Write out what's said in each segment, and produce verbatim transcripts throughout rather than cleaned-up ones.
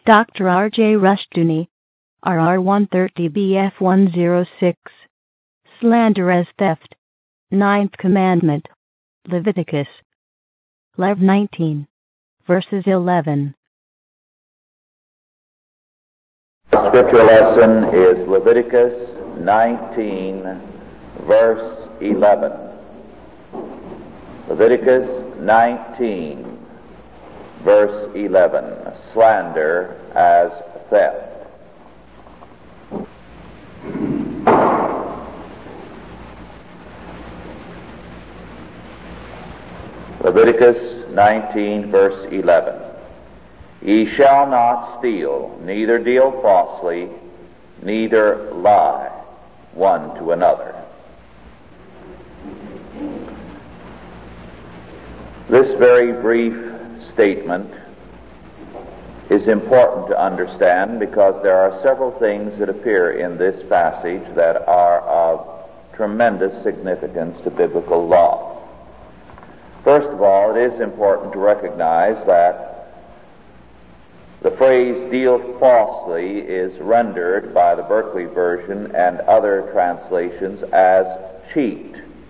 Doctor R J Rushdoony, R R one thirty B F one oh six. Slander as theft. Ninth Commandment. Leviticus. Lev nineteen, verses eleven. The scripture lesson is Leviticus nineteen, verse eleven. Leviticus nineteen, verse eleven. Slander as theft. Leviticus nineteen, verse eleven. Ye shall not steal, neither deal falsely, neither lie one to another. This very brief statement is important to understand because there are several things that appear in this passage that are of tremendous significance to biblical law. First of all, it is important to recognize that the phrase deal falsely is rendered by the Berkeley version and other translations as cheat.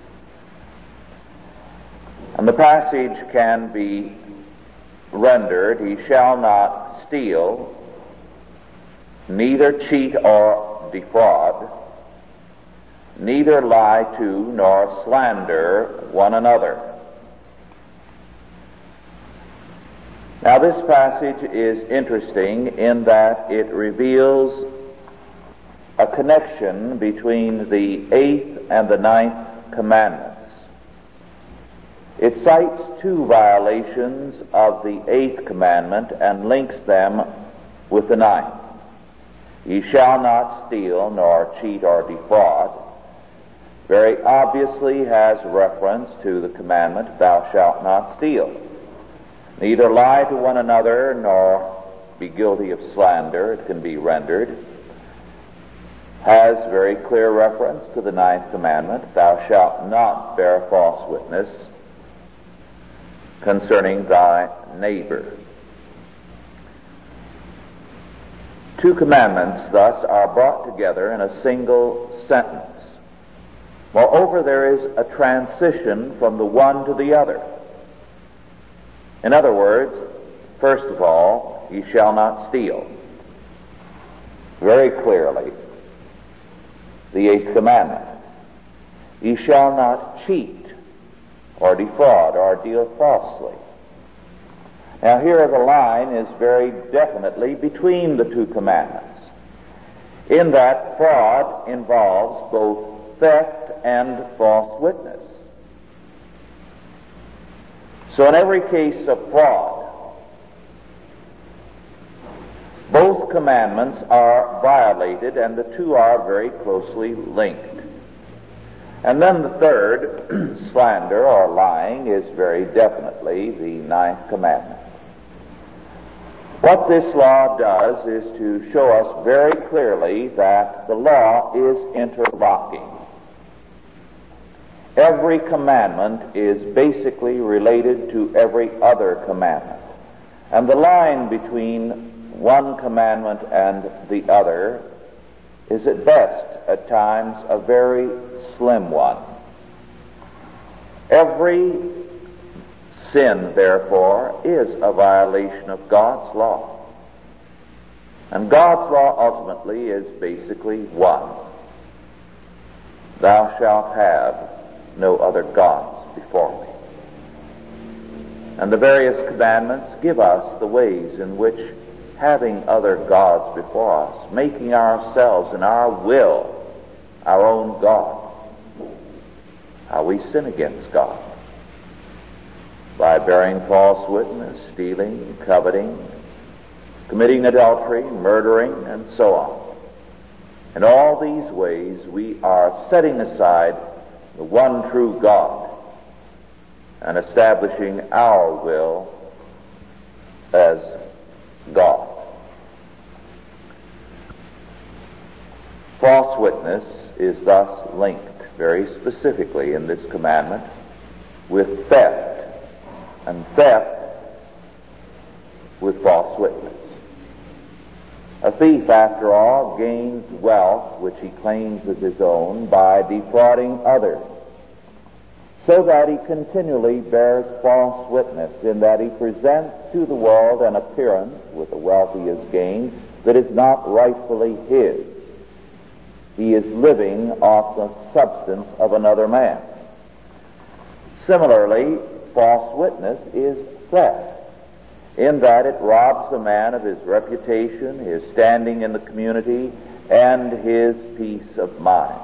And the passage can be rendered, he shall not steal, neither cheat or defraud, neither lie to nor slander one another. Now, this passage is interesting in that it reveals a connection between the eighth and the ninth commandments. It cites two violations of the eighth commandment and links them with the ninth. Ye shall not steal, nor cheat or defraud. Very obviously has reference to the commandment, thou shalt not steal. Neither lie to one another, nor be guilty of slander, it can be rendered, has very clear reference to the ninth commandment, thou shalt not bear false witness concerning thy neighbor. Two commandments thus are brought together in a single sentence. Moreover, there is a transition from the one to the other. In other words, first of all, ye shall not steal. Very clearly, the eighth commandment. Ye shall not cheat or defraud or deal falsely. Now here the line is very definitely between the two commandments, in that fraud involves both theft and false witness. So in every case of fraud, both commandments are violated and the two are very closely linked. And then the third, slander or lying, is very definitely the ninth commandment. What this law does is to show us very clearly that the law is interlocking. Every commandment is basically related to every other commandment. And the line between one commandment and the other is at best, at times, a very slim one. Every sin, therefore, is a violation of God's law. And God's law ultimately is basically one. Thou shalt have no other gods before me. And the various commandments give us the ways in which having other gods before us, making ourselves and our will our own God, how we sin against God by bearing false witness, stealing, coveting, committing adultery, murdering, and so on. In all these ways we are setting aside the one true God and establishing our will as God. False witness is thus linked very specifically in this commandment with theft, and theft with false witness. A thief, after all, gains wealth which he claims as his own by defrauding others, so that he continually bears false witness, in that he presents to the world an appearance, with the wealth he has gained, that is not rightfully his. He is living off the substance of another man. Similarly, false witness is theft, in that it robs a man of his reputation, his standing in the community, and his peace of mind.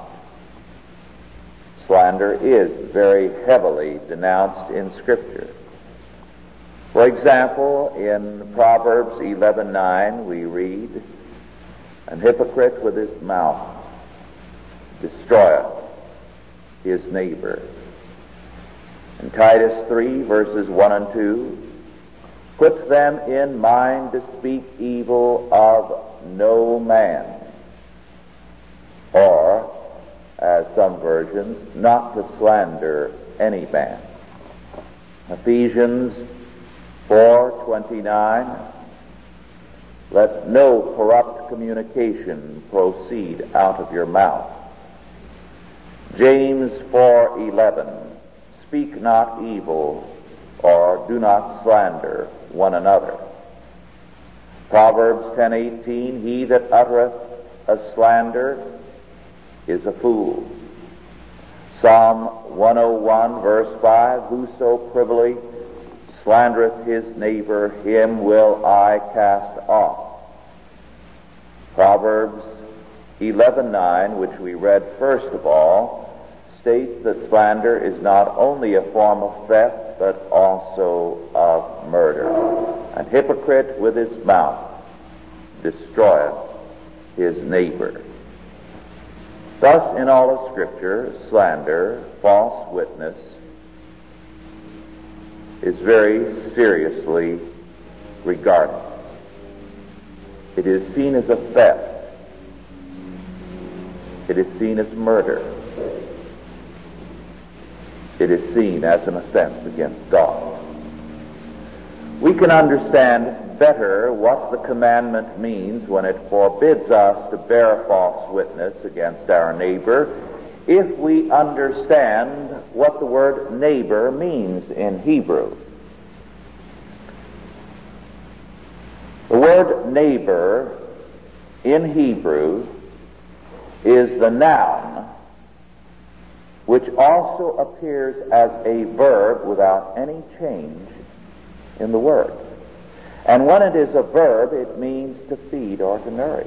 Slander is very heavily denounced in Scripture. For example, in Proverbs eleven nine we read, "An hypocrite with his mouth destroyeth his neighbor." In Titus three verses one and two, "Put them in mind to speak evil of no man," or, as some versions, not to slander any man. Ephesians four twenty-nine, "Let no corrupt communication proceed out of your mouth." James four eleven, "Speak not evil, or do not slander one another." Proverbs ten eighteen, "He that uttereth a slander is a fool." Psalm one oh one verse five, "Whoso privily slandereth his neighbor, him will I cast off." Proverbs eleven nine, which we read first of all, states that slander is not only a form of theft, but also of murder. "An hypocrite with his mouth destroyeth his neighbor." Thus, in all of Scripture, slander, false witness, is very seriously regarded. It is seen as a theft. It is seen as murder. It is seen as an offense against God. We can understand better what the commandment means when it forbids us to bear false witness against our neighbor if we understand what the word neighbor means in Hebrew. The word neighbor in Hebrew is the noun which also appears as a verb without any change in the word. And when it is a verb, it means to feed or to nourish.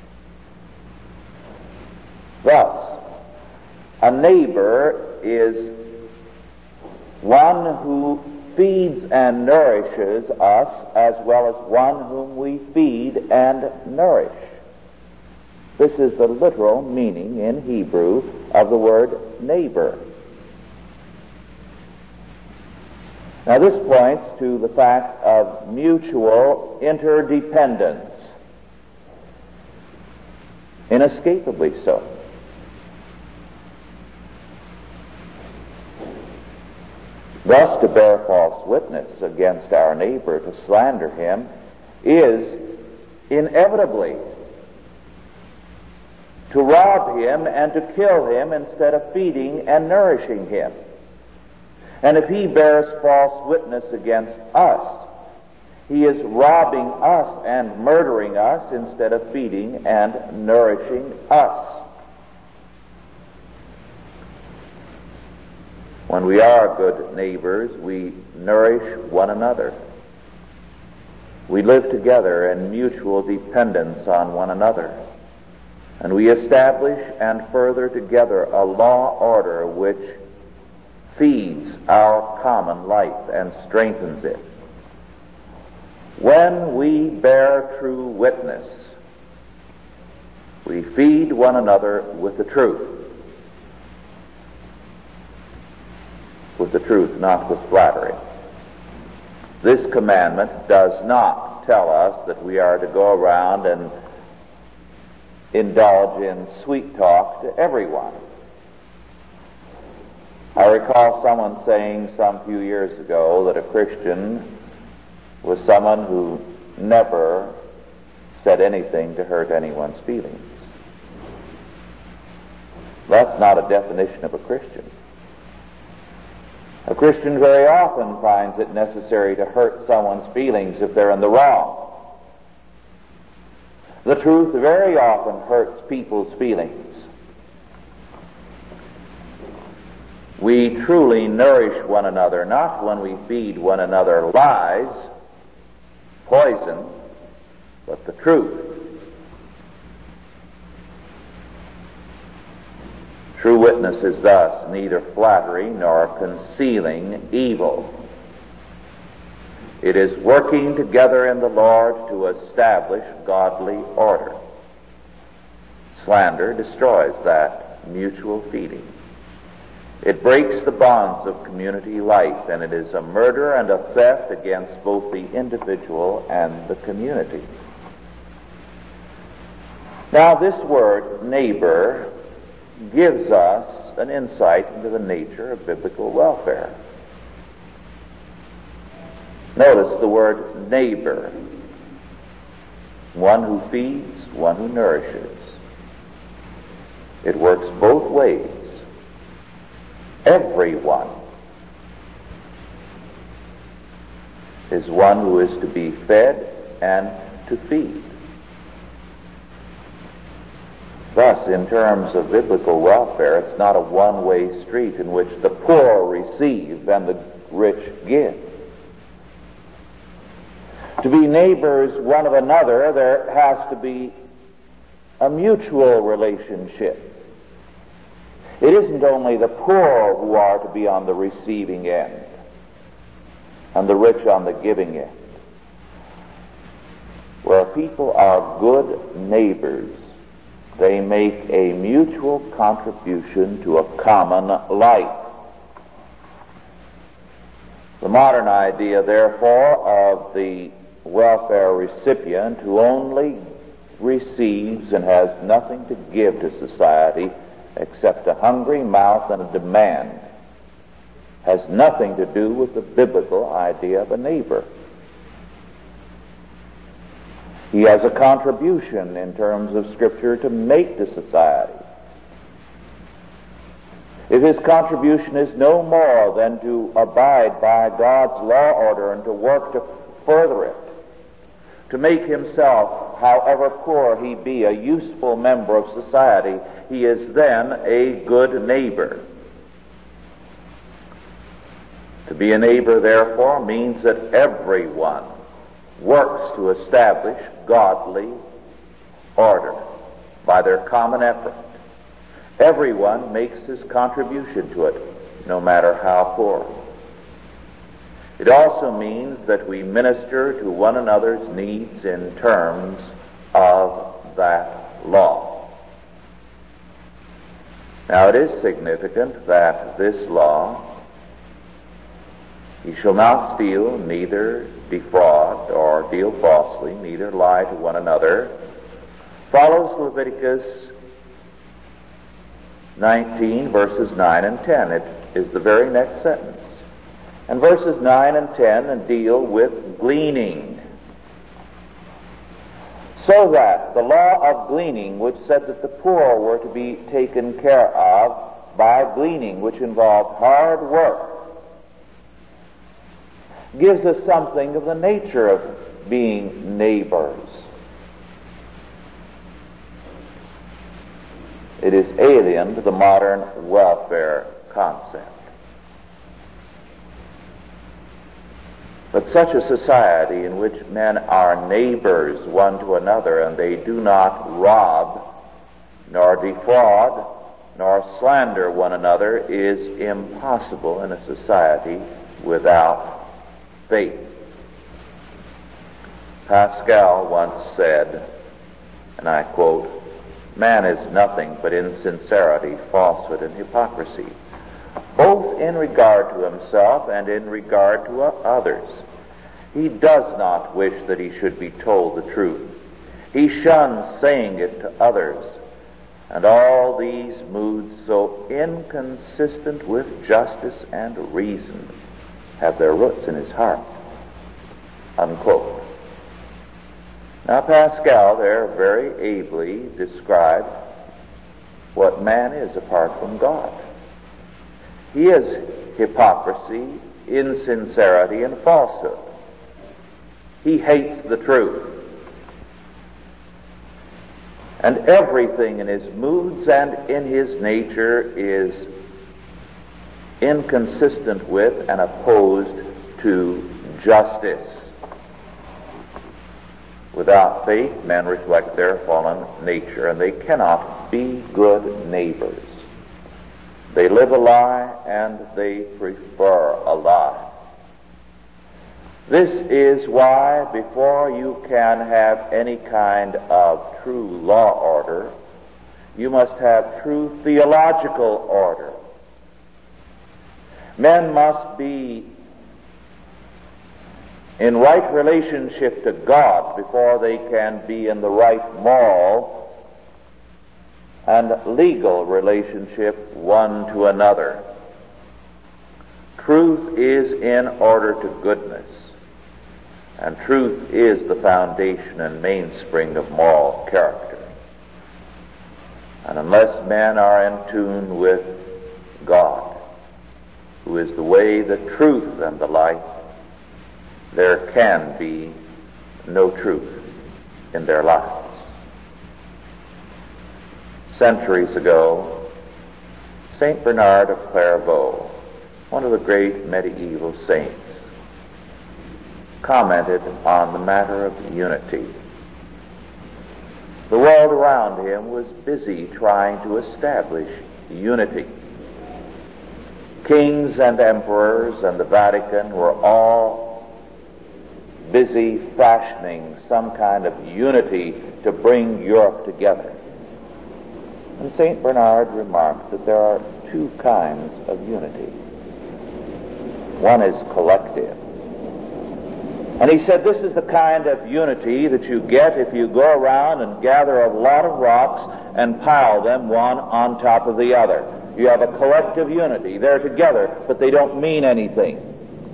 Thus, a neighbor is one who feeds and nourishes us, as well as one whom we feed and nourish. This is the literal meaning in Hebrew of the word neighbor. Now, this points to the fact of mutual interdependence, inescapably so. Thus, to bear false witness against our neighbor, to slander him, is inevitably to rob him and to kill him instead of feeding and nourishing him. And if he bears false witness against us, he is robbing us and murdering us instead of feeding and nourishing us. When we are good neighbors, we nourish one another. We live together in mutual dependence on one another. And we establish and further together a law order which feeds our common life and strengthens it. When we bear true witness, we feed one another with the truth. With the truth, not with flattery. This commandment does not tell us that we are to go around and indulge in sweet talk to everyone. I recall someone saying some few years ago that a Christian was someone who never said said anything to hurt anyone's feelings. That's not a definition of a Christian. A Christian very often finds it necessary to hurt someone's feelings if they're in the wrong. The truth very often hurts people's feelings. We truly nourish one another, not when we feed one another lies, poison, but the truth. True witness is thus neither flattery nor concealing evil. It is working together in the Lord to establish godly order. Slander destroys that mutual feeding. It breaks the bonds of community life, and it is a murder and a theft against both the individual and the community. Now, this word, neighbor, gives us an insight into the nature of biblical welfare. Notice the word neighbor. One who feeds, one who nourishes. It works both ways. Everyone is one who is to be fed and to feed. Thus, in terms of biblical welfare, it's not a one-way street in which the poor receive and the rich give. To be neighbors one of another, there has to be a mutual relationship. It isn't only the poor who are to be on the receiving end and the rich on the giving end. Where people are good neighbors, they make a mutual contribution to a common life. The modern idea, therefore, of the welfare recipient who only receives and has nothing to give to society except a hungry mouth and a demand, has nothing to do with the biblical idea of a neighbor. He has a contribution in terms of Scripture to make to society. If his contribution is no more than to abide by God's law order and to work to further it, to make himself, however poor he be, a useful member of society, he is then a good neighbor. To be a neighbor, therefore, means that everyone works to establish godly order by their common effort. Everyone makes his contribution to it, no matter how poor. It also means that we minister to one another's needs in terms of that law. Now, it is significant that this law, "Ye shall not steal, neither defraud, or deal falsely, neither lie to one another," follows Leviticus nineteen, verses nine and ten. It is the very next sentence. And verses nine and ten deal with gleaning. So that the law of gleaning, which said that the poor were to be taken care of by gleaning, which involved hard work, gives us something of the nature of being neighbors. It is alien to the modern welfare concept. But such a society in which men are neighbors one to another, and they do not rob, nor defraud, nor slander one another, is impossible in a society without faith. Pascal once said, and I quote, "Man is nothing but insincerity, falsehood, and hypocrisy, both in regard to himself and in regard to others. He does not wish that he should be told the truth. He shuns saying it to others. And all these moods, so inconsistent with justice and reason, have their roots in his heart." Unquote. Now Pascal there very ably described what man is apart from God. He is hypocrisy, insincerity, and falsehood. He hates the truth. And everything in his moods and in his nature is inconsistent with and opposed to justice. Without faith, men reflect their fallen nature, and they cannot be good neighbors. They live a lie, and they prefer a lie. This is why, before you can have any kind of true law order, you must have true theological order. Men must be in right relationship to God before they can be in the right moral and legal relationship one to another. Truth is in order to goodness, and truth is the foundation and mainspring of moral character. And unless men are in tune with God, who is the way, the truth, and the light, there can be no truth in their lives. Centuries ago, Saint Bernard of Clairvaux, one of the great medieval saints, commented on the matter of unity. The world around him was busy trying to establish unity. Kings and emperors and the Vatican were all busy fashioning some kind of unity to bring Europe together. And Saint Bernard remarked that there are two kinds of unity. One is collective. And he said this is the kind of unity that you get if you go around and gather a lot of rocks and pile them one on top of the other. You have a collective unity. They're together, but they don't mean anything.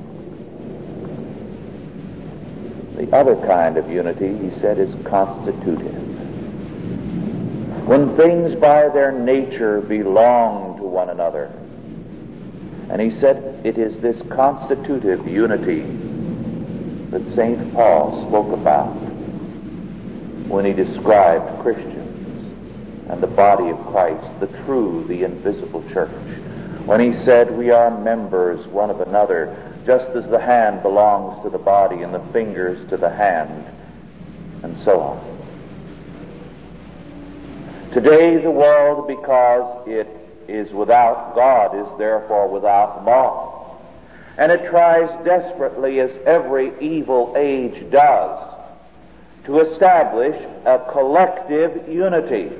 The other kind of unity, he said, is constitutive. When things by their nature belong to one another. And he said it is this constitutive unity that Saint Paul spoke about when he described Christians and the body of Christ, the true, the invisible church. When he said we are members one of another, just as the hand belongs to the body and the fingers to the hand, and so on. Today the world, because it is without God, is therefore without law. And it tries desperately, as every evil age does, to establish a collective unity.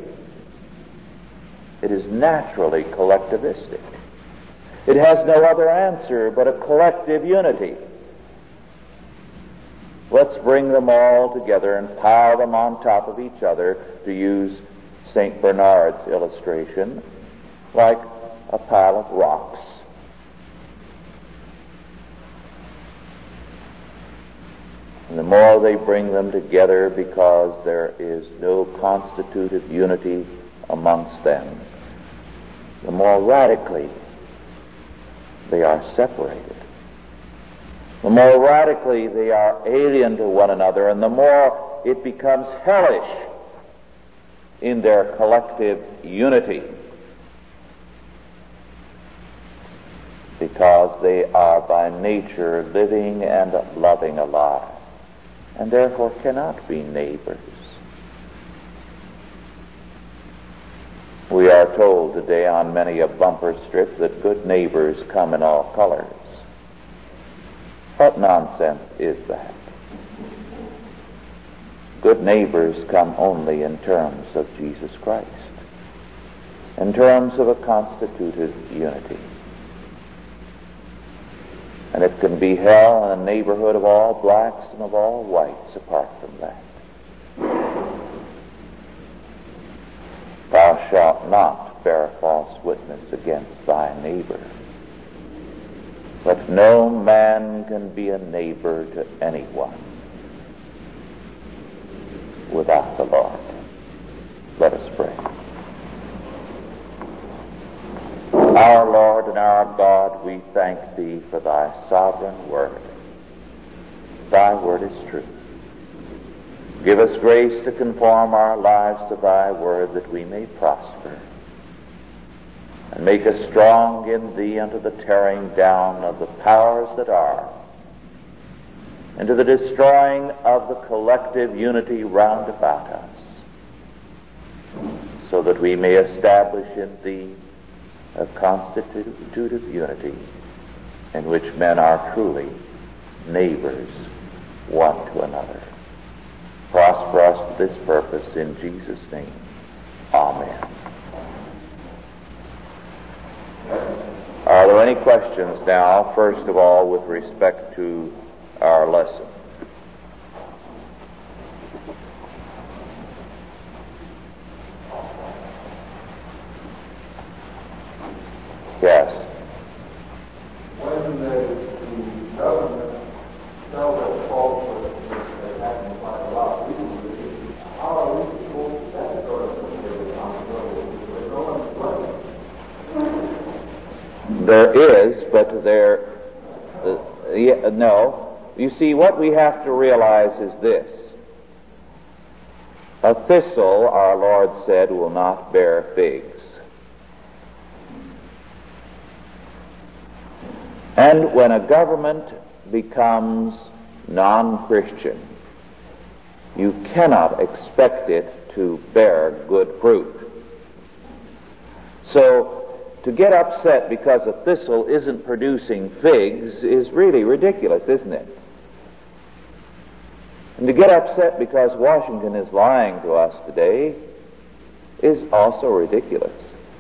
It is naturally collectivistic. It has no other answer but a collective unity. Let's bring them all together and pile them on top of each other, to use Saint Bernard's illustration, like a pile of rocks. And the more they bring them together, because there is no constitutive unity amongst them, the more radically they are separated. The more radically they are alien to one another, and the more it becomes hellish in their collective unity, because they are by nature living and loving a lie, and therefore cannot be neighbors. We are told today on many a bumper strip that good neighbors come in all colors. What nonsense is that? Good neighbors come only in terms of Jesus Christ, in terms of a constituted unity. And it can be hell in a neighborhood of all blacks and of all whites apart from that. Thou shalt not bear false witness against thy neighbor. But no man can be a neighbor to anyone without the Lord. Let us pray. Our Lord and our God, we thank Thee for Thy sovereign word. Thy word is true. Give us grace to conform our lives to Thy word, that we may prosper, and make us strong in Thee unto the tearing down of the powers that are, and to the destroying of the collective unity round about us, so that we may establish in Thee a constitutive unity in which men are truly neighbors one to another. Prosper us to this purpose in Jesus' name. Amen. Are there any questions now, first of all, with respect to our lesson? Yes. When the government tells us falsehood that happens by a lot of people, how are we supposed to that sort of thing? There's no one's blame. There is, but there, uh, yeah, no. You see, what we have to realize is this. A thistle, our Lord said, will not bear figs. And when a government becomes non-Christian, you cannot expect it to bear good fruit. So, to get upset because a thistle isn't producing figs is really ridiculous, isn't it? And to get upset because Washington is lying to us today is also ridiculous.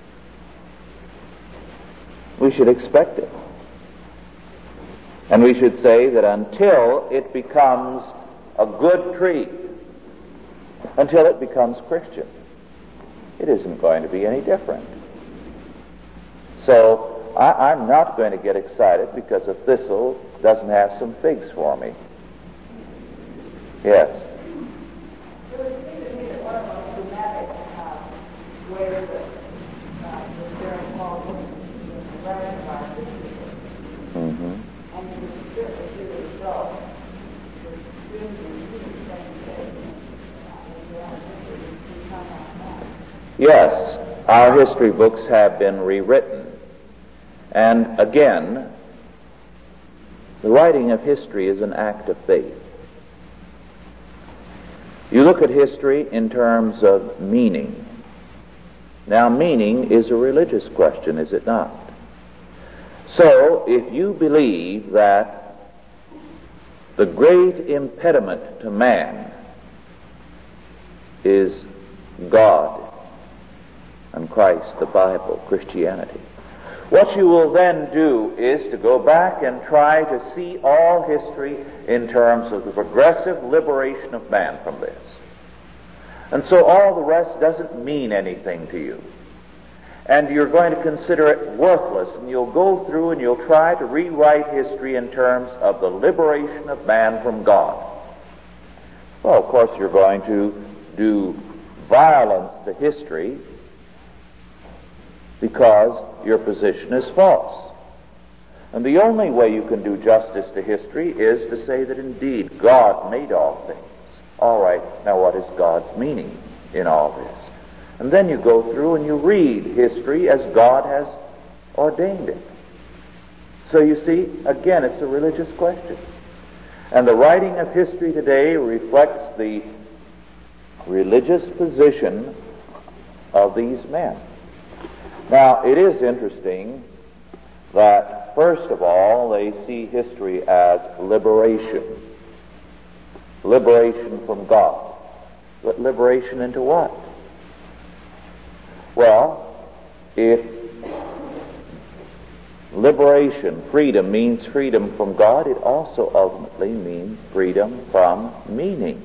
We should expect it. And we should say that until it becomes a good tree, until it becomes Christian, it isn't going to be any different. So I, I'm not going to get excited because a thistle doesn't have some figs for me. Yes. It would seem to me that one of the most dramatic uh, ways that uh, the very small learning of our history, Mm-hmm. and it would certainly do the result. The students and students saying that Yes, our history books have been rewritten. And again, the writing of history is an act of faith. You look at history in terms of meaning. Now, meaning is a religious question, is it not? So, if you believe that the great impediment to man is God and Christ, the Bible, Christianity, what you will then do is to go back and try to see all history in terms of the progressive liberation of man from this. And so all the rest doesn't mean anything to you. And you're going to consider it worthless, and you'll go through and you'll try to rewrite history in terms of the liberation of man from God. Well, of course, you're going to do violence to history because your position is false. And the only way you can do justice to history is to say that indeed God made all things. All right, now what is God's meaning in all this? And then you go through and you read history as God has ordained it. So you see, again, it's a religious question. And the writing of history today reflects the religious position of these men. Now, it is interesting that, first of all, they see history as liberation. Liberation from God. But liberation into what? Well, if liberation, freedom, means freedom from God, it also ultimately means freedom from meaning.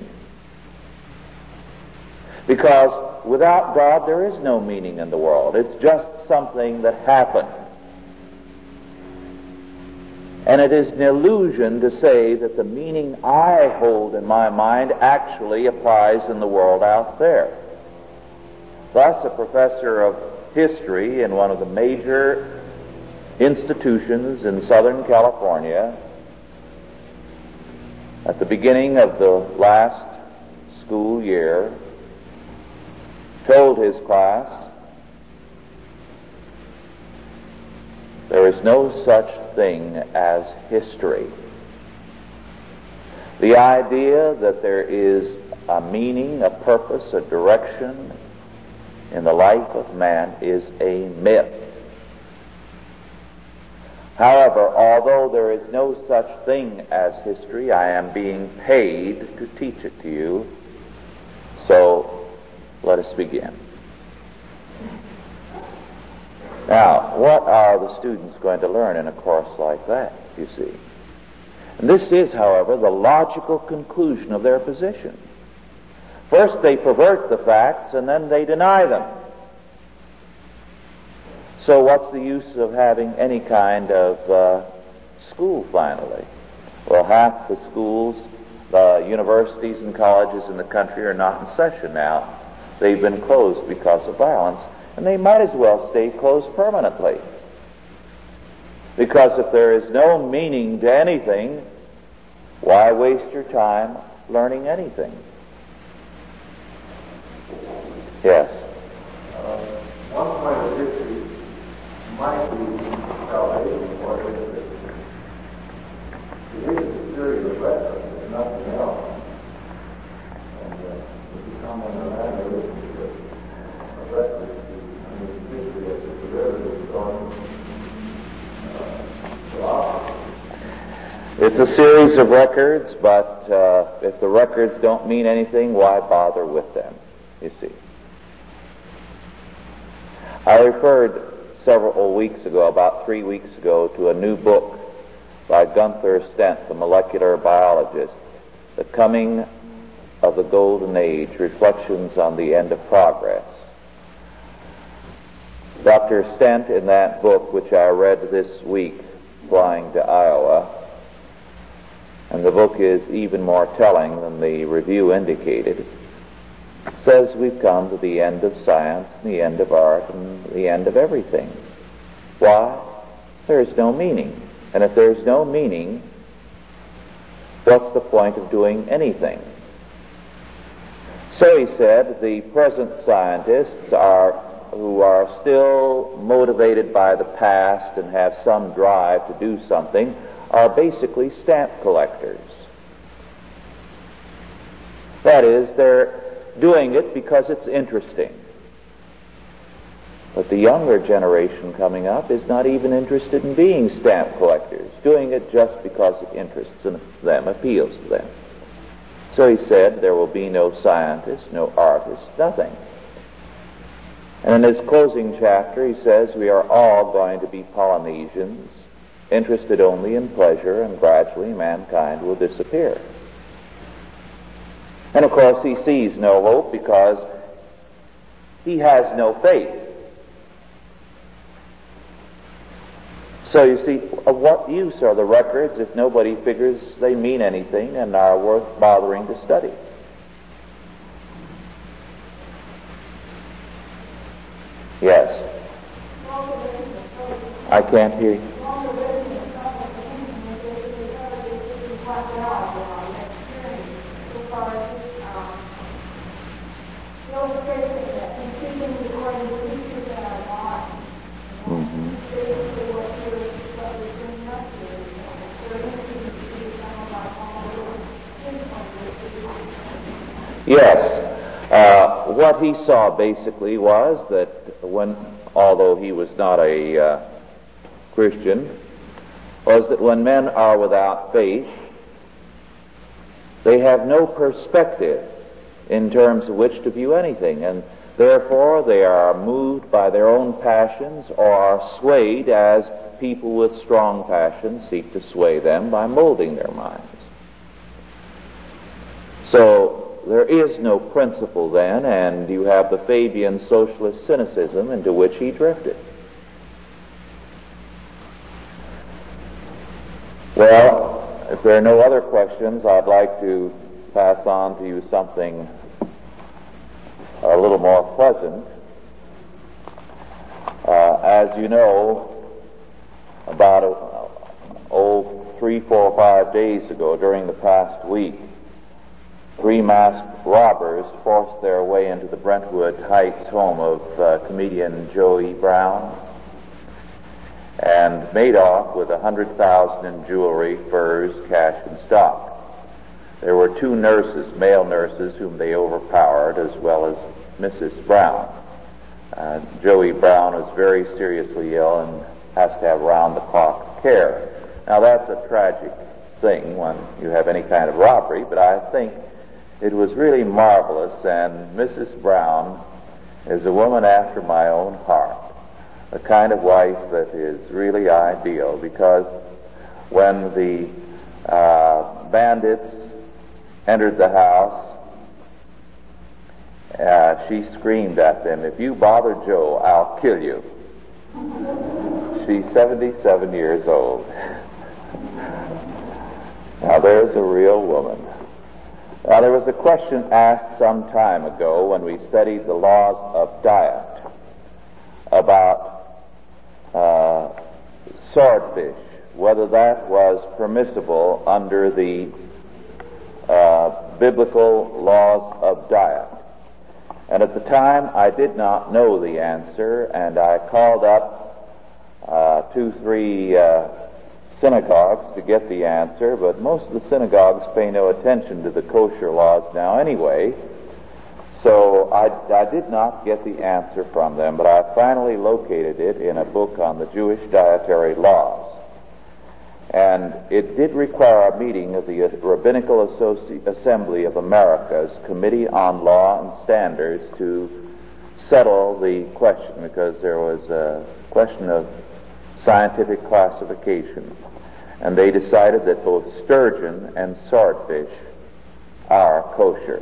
Because without God, there is no meaning in the world. It's just something that happened. And it is an illusion to say that the meaning I hold in my mind actually applies in the world out there. Thus, a professor of history in one of the major institutions in Southern California, at the beginning of the last school year, told his class, there is no such thing as history. The idea that there is a meaning, a purpose, a direction in the life of man is a myth. However, although there is no such thing as history, I am being paid to teach it to you. So, let us begin. Now, what are the students going to learn in a course like that, you see? And this is, however, the logical conclusion of their position. First they pervert the facts, and then they deny them. So what's the use of having any kind of uh, school, finally? Well, half the schools, the universities and colleges in the country are not in session now. They've been closed because of violence, and they might as well stay closed permanently. Because if there is no meaning to anything, why waste your time learning anything? Yes? Uh, one point of history might be salvation for it. It is a series of lessons, and nothing else. And uh, if you comment on that, I wish you could address it. I mean, history as a derivative from uh, philosophy. It's a series of records, but uh, if the records don't mean anything, why bother with them, you see? I referred several weeks ago, about three weeks ago, to a new book by Gunther Stent, the molecular biologist, The Coming of the Golden Age, Reflections on the End of Progress. Doctor Stent, in that book, which I read this week, flying to Iowa, and the book is even more telling than the review indicated, says we've come to the end of science, and the end of art, and the end of everything. Why? There is no meaning. And if there's no meaning, what's the point of doing anything? So he said, the present scientists are, who are still motivated by the past and have some drive to do something, are basically stamp collectors. That is, they're doing it because it's interesting. But the younger generation coming up is not even interested in being stamp collectors, doing it just because it interests them, appeals to them. So he said there will be no scientists, no artists, nothing. And in his closing chapter he says we are all going to be Polynesians, interested only in pleasure, and gradually mankind will disappear. And of course he sees no hope because he has no faith. So you see, of what use are the records if nobody figures they mean anything and are worth bothering to study? Yes. I can't hear you. Mm-hmm. Yes. Uh, what he saw basically was that when, although he was not a uh, Christian, was that when men are without faith, they have no perspective in terms of which to view anything, and therefore they are moved by their own passions or are swayed as people with strong passions seek to sway them by molding their minds. So there is no principle then, and you have the Fabian socialist cynicism into which he drifted. Well, if there are no other questions, I'd like to pass on to you something a little more pleasant. Uh, as you know, about a, oh, three, four, five days ago, during the past week, three masked robbers forced their way into the Brentwood Heights home of uh, comedian Joey Brown and made off with a hundred thousand in jewelry, furs, cash, and stock. There were two nurses, male nurses, whom they overpowered, as well as Missus Brown. Uh, Joey Brown is very seriously ill and has to have round-the-clock care. Now, that's a tragic thing when you have any kind of robbery, but I think it was really marvelous, and Missus Brown is a woman after my own heart, the kind of wife that is really ideal, because when the uh, bandits entered the house, uh, she screamed at them, "If you bother Joe, I'll kill you." She's seventy-seven years old. Now there's a real woman. Now there was a question asked some time ago when we studied the laws of diet about uh, swordfish, whether that was permissible under the uh, biblical laws of diet. And at the time I did not know the answer, and I called up uh, two, three uh, synagogues to get the answer, but most of the synagogues pay no attention to the kosher laws now anyway, so I, I did not get the answer from them, but I finally located it in a book on the Jewish dietary laws. And it did require a meeting of the Rabbinical Associ- Assembly of America's Committee on Law and Standards to settle the question, because there was a question of scientific classification. And they decided that both sturgeon and swordfish are kosher.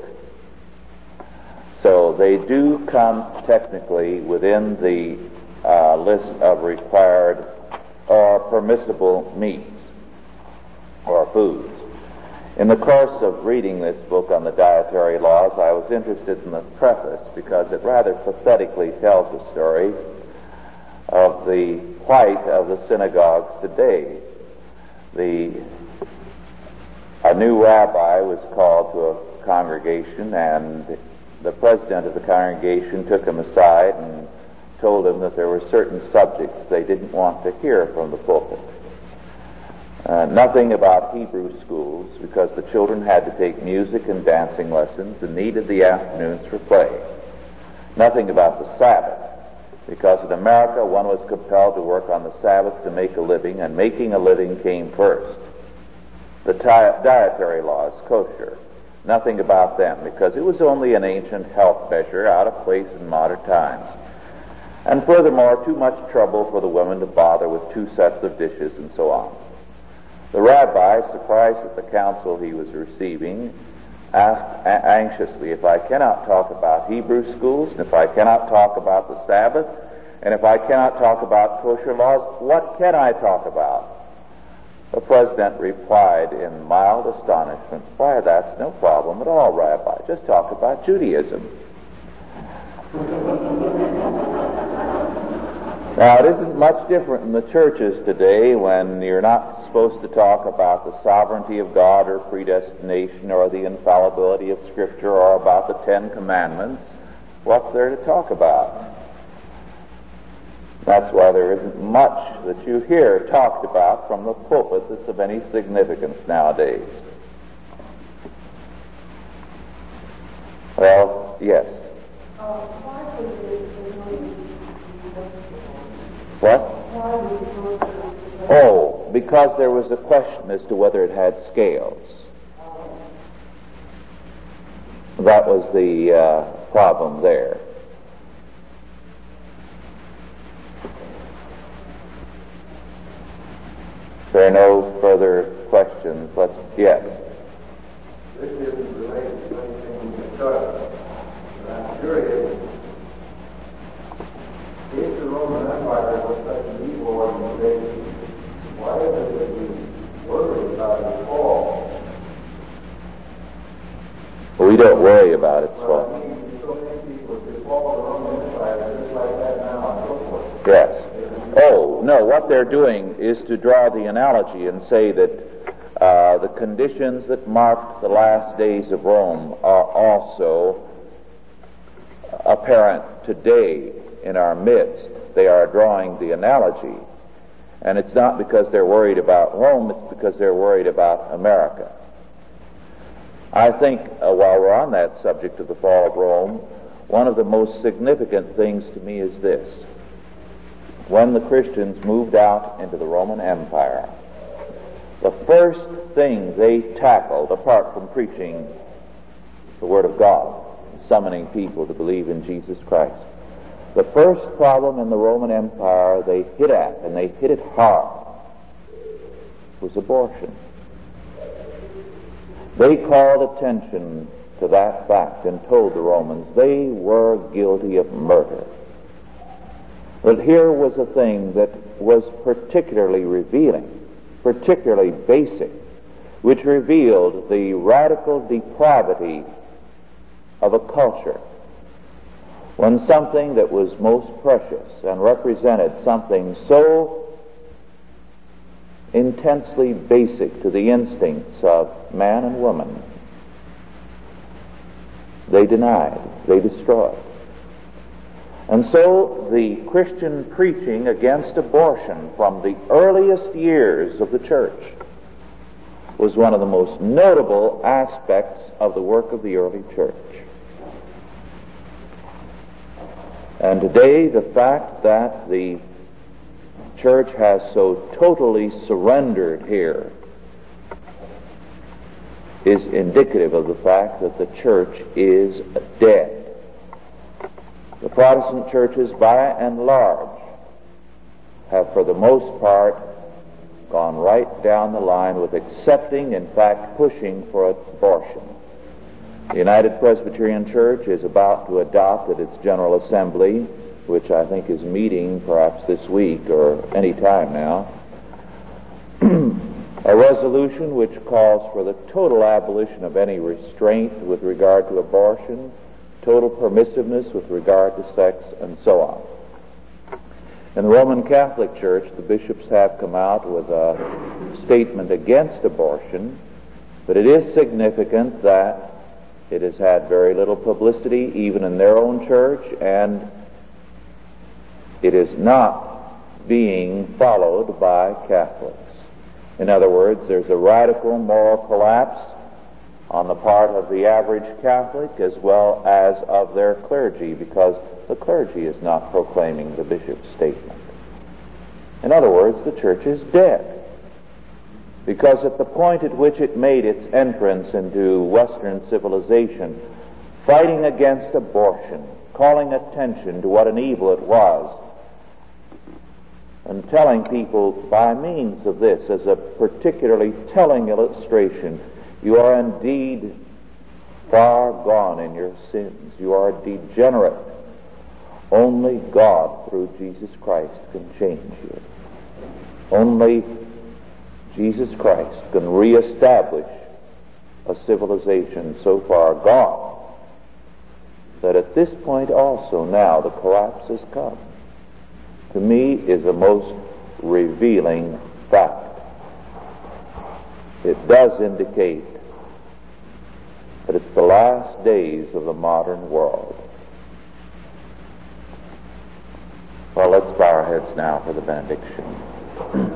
So they do come technically within the uh, list of required or permissible meats or foods. In the course of reading this book on the dietary laws, I was interested in the preface because it rather pathetically tells the story of the plight of the synagogues today. The a new rabbi was called to a congregation, and the president of the congregation took him aside and told him that there were certain subjects they didn't want to hear from the pulpit. Uh, nothing about Hebrew schools, because the children had to take music and dancing lessons and needed the afternoons for play. Nothing about the Sabbath, because in America one was compelled to work on the Sabbath to make a living, and making a living came first. The ti- dietary laws, kosher, nothing about them, because it was only an ancient health measure out of place in modern times. And furthermore, too much trouble for the women to bother with two sets of dishes and so on. The rabbi, surprised at the counsel he was receiving, asked a- anxiously, if I cannot talk about Hebrew schools, and if I cannot talk about the Sabbath, and if I cannot talk about kosher laws, what can I talk about? The president replied in mild astonishment, why, that's no problem at all, Rabbi. Just talk about Judaism. Now, it isn't much different in the churches today when you're not supposed to talk about the sovereignty of God or predestination or the infallibility of Scripture or about the Ten Commandments. What's there to talk about? That's why there isn't much that you hear talked about from the pulpit that's of any significance nowadays. Well, yes. Uh, why would it What? Why would it Oh, because there was a question as to whether it had scales. That was the uh, problem there. If there are no further questions, let's, yes. This isn't related to anything we discussed, but I'm curious. If the Roman Empire was such an evil organization, why is it that we work don't worry about it, Swell. Yes. Oh, no, what they're doing is to draw the analogy and say that uh, the conditions that marked the last days of Rome are also apparent today in our midst. They are drawing the analogy. And it's not because they're worried about Rome, it's because they're worried about America. I think, uh, while we're on that subject of the fall of Rome, one of the most significant things to me is this. When the Christians moved out into the Roman Empire, the first thing they tackled, apart from preaching the Word of God, summoning people to believe in Jesus Christ, the first problem in the Roman Empire they hit at, and they hit it hard, was abortion. They called attention to that fact and told the Romans they were guilty of murder. But here was a thing that was particularly revealing, particularly basic, which revealed the radical depravity of a culture. When something that was most precious and represented something so intensely basic to the instincts of man and woman, they denied, they destroyed. And so the Christian preaching against abortion from the earliest years of the church was one of the most notable aspects of the work of the early church. And today, the fact that the church has so totally surrendered here is indicative of the fact that the church is dead. The Protestant churches, by and large, have for the most part gone right down the line with accepting, in fact pushing for abortion. The United Presbyterian Church is about to adopt at its General Assembly, which I think is meeting perhaps this week or any time now, a resolution which calls for the total abolition of any restraint with regard to abortion, total permissiveness with regard to sex, and so on. In the Roman Catholic Church, the bishops have come out with a statement against abortion, but it is significant that it has had very little publicity, even in their own church, and it is not being followed by Catholics. In other words, there's a radical moral collapse on the part of the average Catholic as well as of their clergy, because the clergy is not proclaiming the bishop's statement. In other words, the church is dead. Because at the point at which it made its entrance into Western civilization, fighting against abortion, calling attention to what an evil it was, and telling people by means of this as a particularly telling illustration, you are indeed far gone in your sins. You are degenerate. Only God, through Jesus Christ, can change you. Only Jesus Christ can reestablish a civilization so far gone that at this point also now the collapse has come. To me is a most revealing fact. It does indicate that it's the last days of the modern world. Well, let's bow our heads now for the benediction.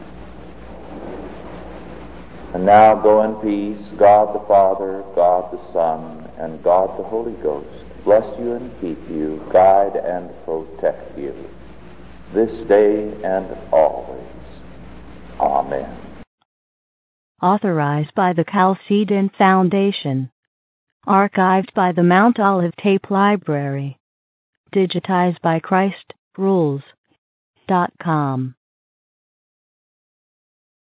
And now go in peace. God the Father, God the Son, and God the Holy Ghost bless you and keep you, guide and protect you, this day and always. Amen. Authorized by the Chalcedon Foundation. Archived by the Mount Olive Tape Library. Digitized by Christ Rules dot com.